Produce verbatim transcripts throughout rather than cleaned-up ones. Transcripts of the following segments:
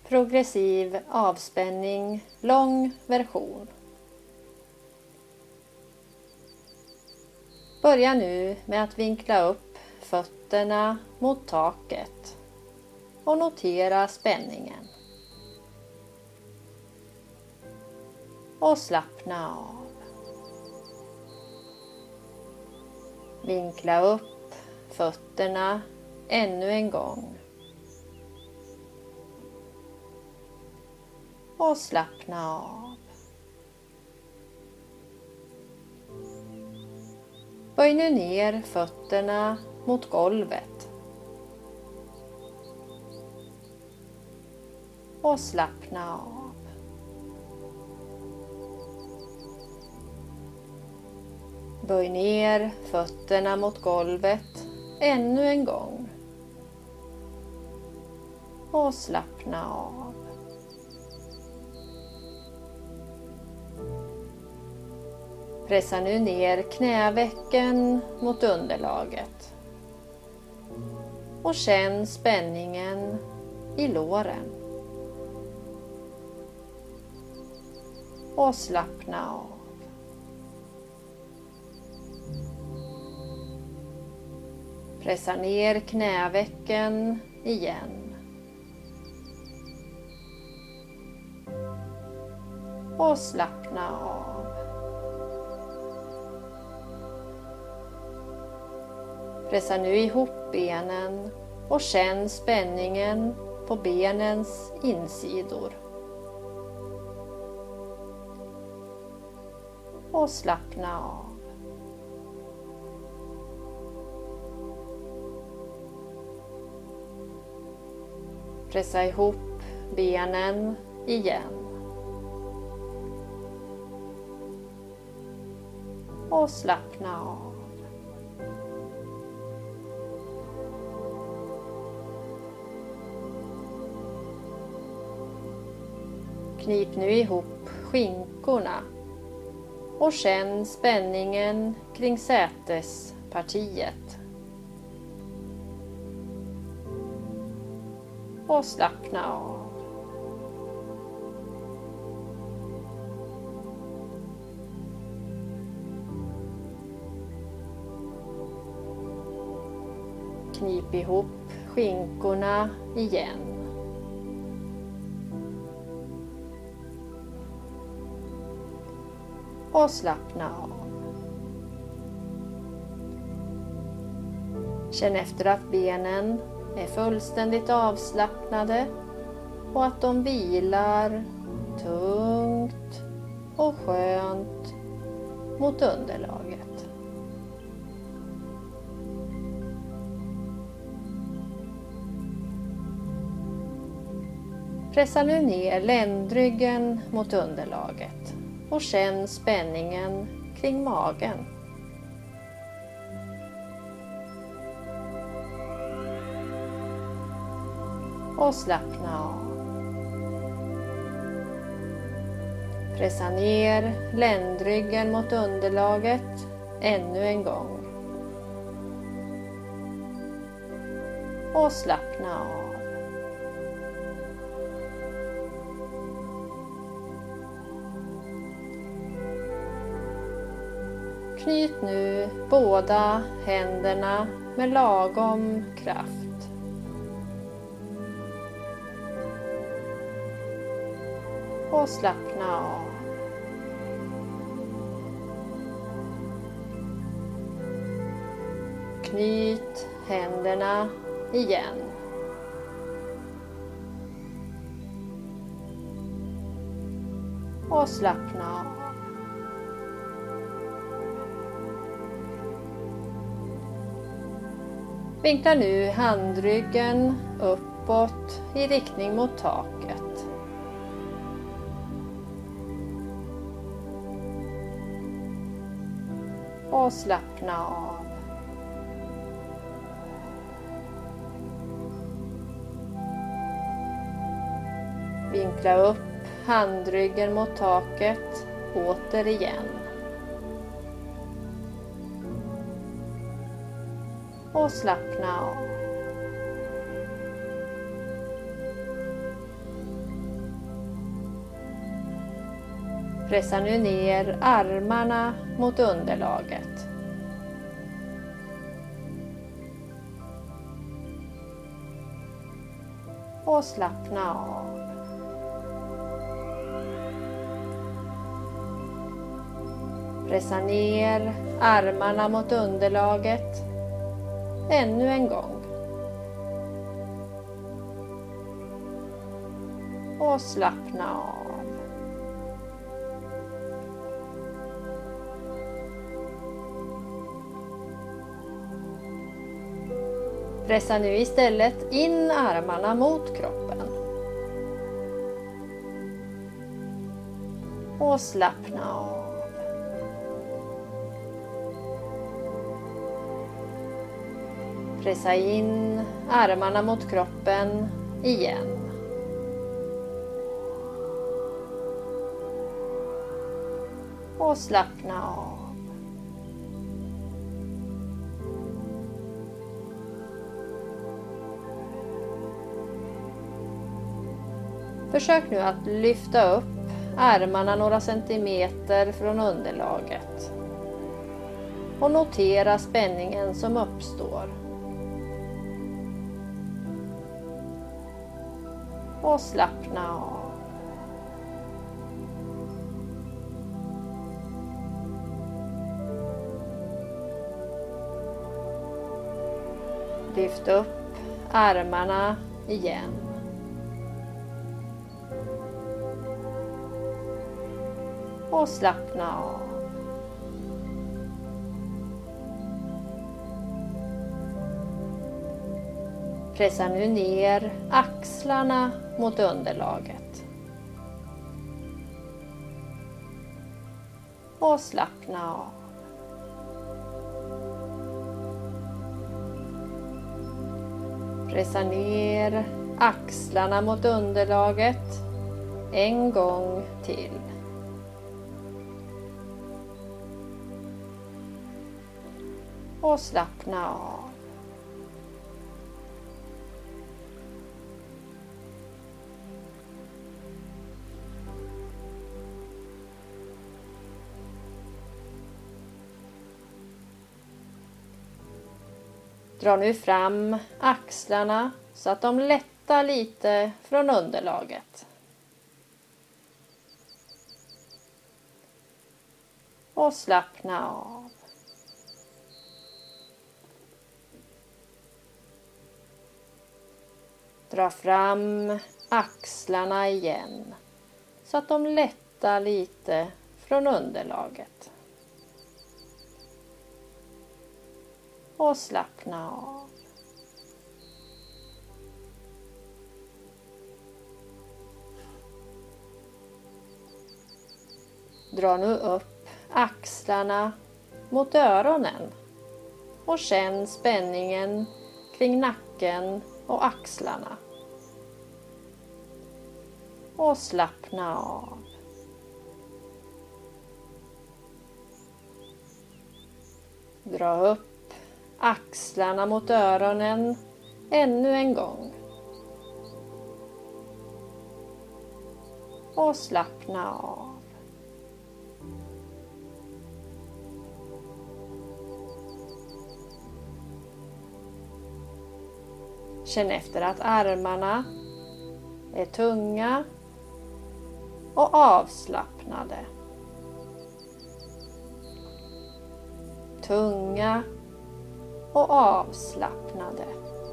Progressiv avspänning, lång version. Börja nu med att vinkla upp fötterna mot taket och notera spänningen. Och slappna av. Vinkla upp fötterna ännu en gång. Och slappna av. Böj nu ner fötterna mot golvet. Och slappna av. Böj ner fötterna mot golvet ännu en gång. Och slappna av. Pressa nu ner knävecken mot underlaget. Och känn spänningen i låren. Och slappna av. Pressa ner knävecken igen. Och slappna av. Pressa nu ihop benen och känn spänningen på benens insidor. Och slappna av. Pressa ihop benen igen. Och slappna av. Knip nu ihop skinkorna och känn spänningen kring sätespartiet. Och slappna av. Knip ihop skinkorna igen. Och slappna av. Känn efter att benen är fullständigt avslappnade och att de vilar tungt och skönt mot underlaget. Pressa nu ner ländryggen mot underlaget och känn spänningen kring magen. Och slappna av. Pressa ner ländryggen mot underlaget ännu en gång. Och slappna av. Knyt nu båda händerna med lagom kraft. Och slappna av. Knyt händerna igen. Och slappna av. Vinkla nu handryggen uppåt i riktning mot taket. Och slappna av. Vinkla upp handryggen mot taket återigen. Och slappna av. Pressa nu ner armarna mot underlaget. Och slappna av. Pressa ner armarna mot underlaget ännu en gång. Och slappna av. Pressa nu istället in armarna mot kroppen. Och slappna av. Pressa in armarna mot kroppen igen. Och slappna av. Försök nu att lyfta upp armarna några centimeter från underlaget. Och notera spänningen som uppstår. Och slappna av. Lyft upp armarna igen. Och slappna av. Pressa nu ner axlarna mot underlaget. Och slappna av. Pressa ner axlarna mot underlaget en gång till. Och slappna av. Dra nu fram axlarna så att de lättar lite från underlaget. Och slappna av. Dra fram axlarna igen så att de lättar lite från underlaget. Och slappna av. Dra nu upp axlarna mot öronen och känn spänningen kring nacken och axlarna. Och slappna av. Dra upp axlarna mot öronen ännu en gång. Och slappna av. Känn efter att armarna är tunga och avslappnade. Tunga och avslappnade.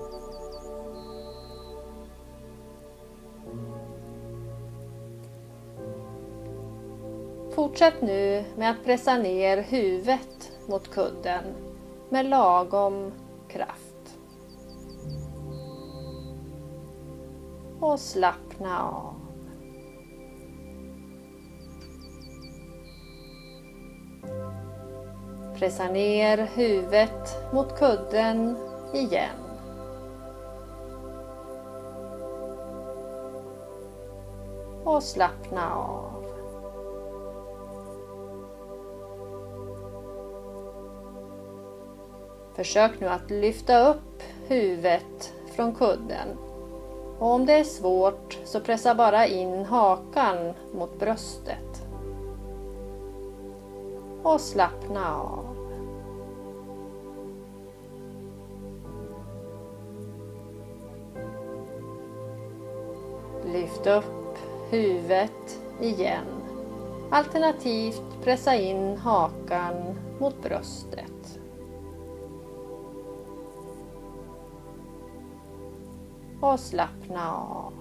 Fortsätt nu med att pressa ner huvudet mot kudden med lagom kraft. Och slappna av. Pressa ner huvudet mot kudden igen. Och slappna av. Försök nu att lyfta upp huvudet från kudden. Och om det är svårt så pressa bara in hakan mot bröstet. och slappna av. Lyft upp huvudet igen. Alternativt pressa in hakan mot bröstet. Och slappna av.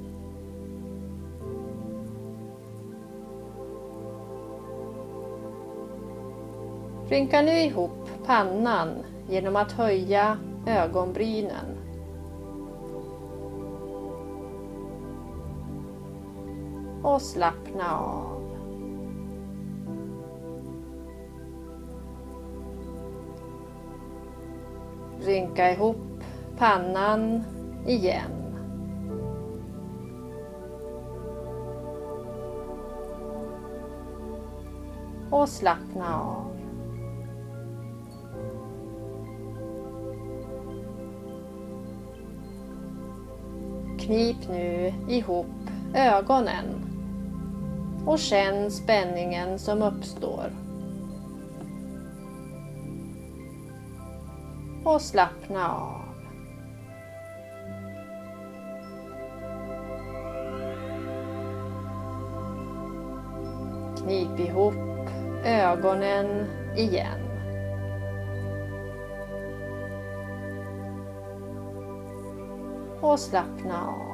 Rynka nu ihop pannan genom att höja ögonbrynen. Och slappna av. Rynka ihop pannan igen. Och slappna av. Knip nu ihop ögonen och känn spänningen som uppstår. Och slappna av. Knip ihop ögonen igen. Och slappna av.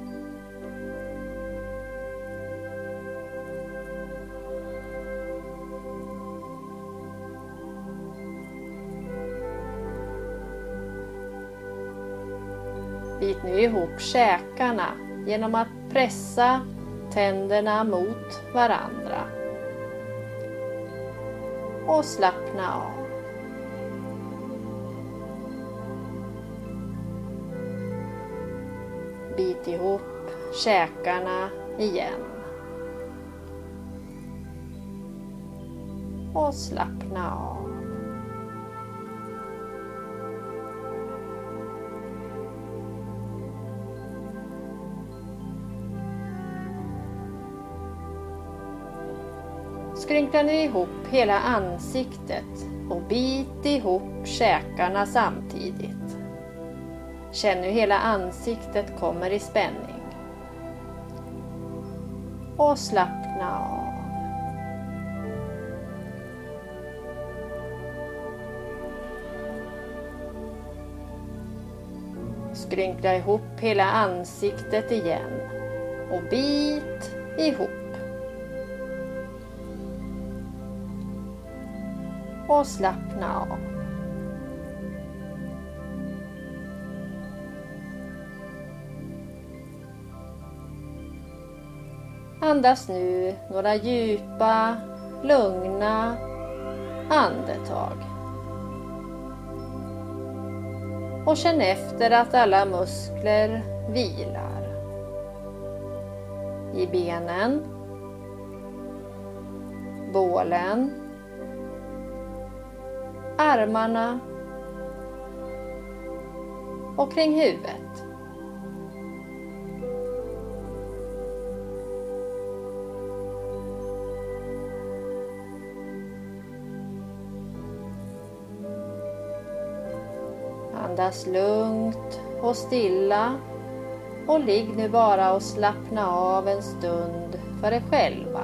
Bit nu ihop käkarna genom att pressa tänderna mot varandra. Och slappna av. Bit ihop käkarna igen. Och slappna av. Skrynkla nu ihop hela ansiktet och bit ihop käkarna samtidigt. Känn hur hela ansiktet kommer i spänning. Och slappna av. Skrynkla ihop hela ansiktet igen och bit ihop. Och slappna av. Andas nu några djupa, lugna andetag. Och känn efter att alla muskler vilar. I benen, bålen, armarna och kring huvudet. Andas lugnt och stilla och ligg nu bara och slappna av en stund för dig själva.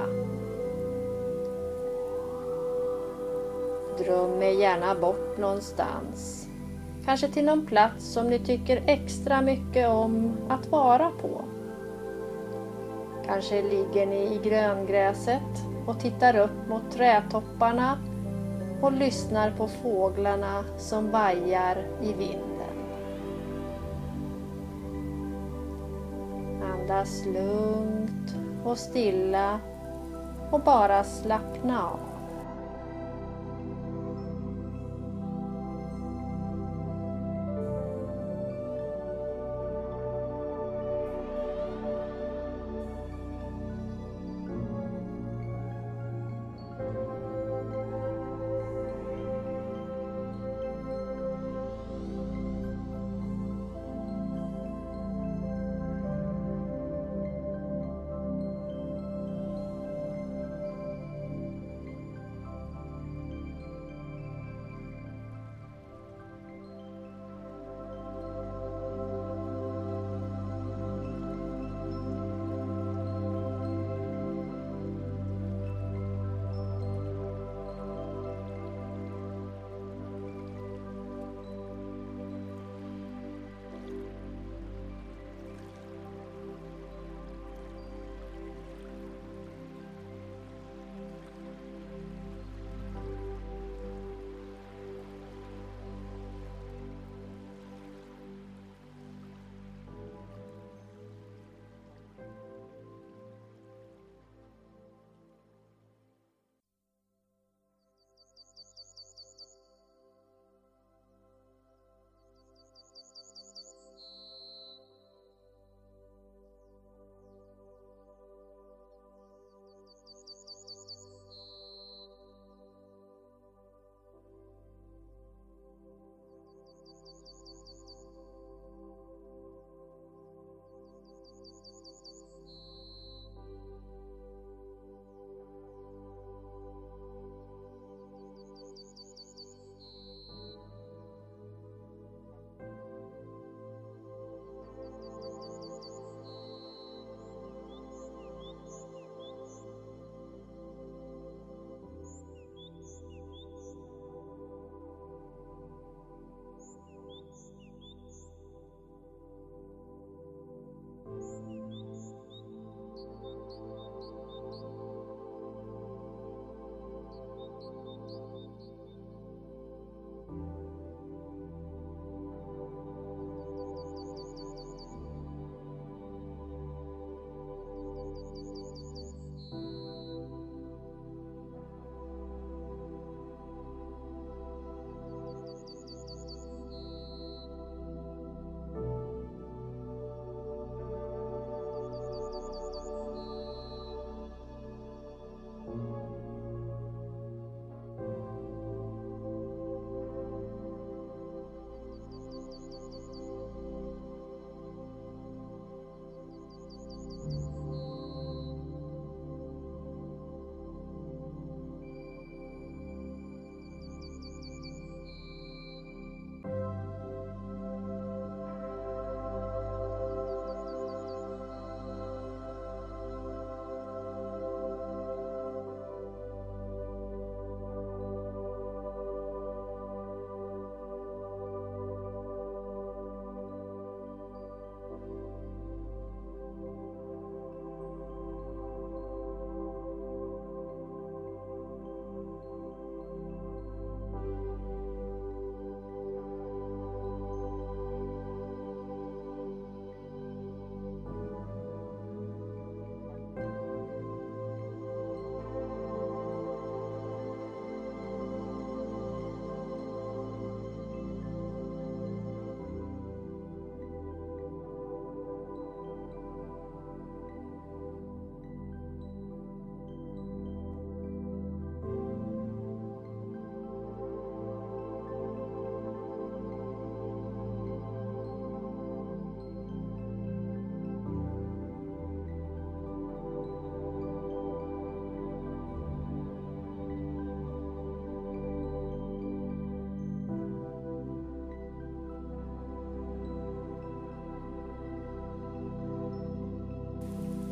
Dröm er gärna bort någonstans. Kanske till någon plats som ni tycker extra mycket om att vara på. Kanske ligger ni i gröngräset och tittar upp mot trädtopparna och lyssnar på fåglarna som vajar i vinden. Andas lugnt och stilla och bara slappna av.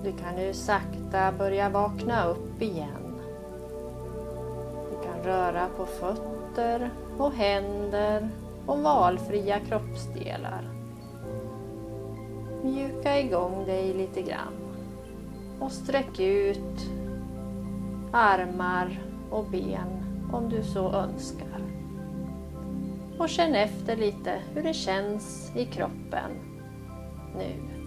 Du kan nu sakta börja vakna upp igen. Du kan röra på fötter och händer och valfria kroppsdelar. Mjuka igång dig lite grann och sträck ut armar och ben om du så önskar. Och känn efter lite hur det känns i kroppen nu.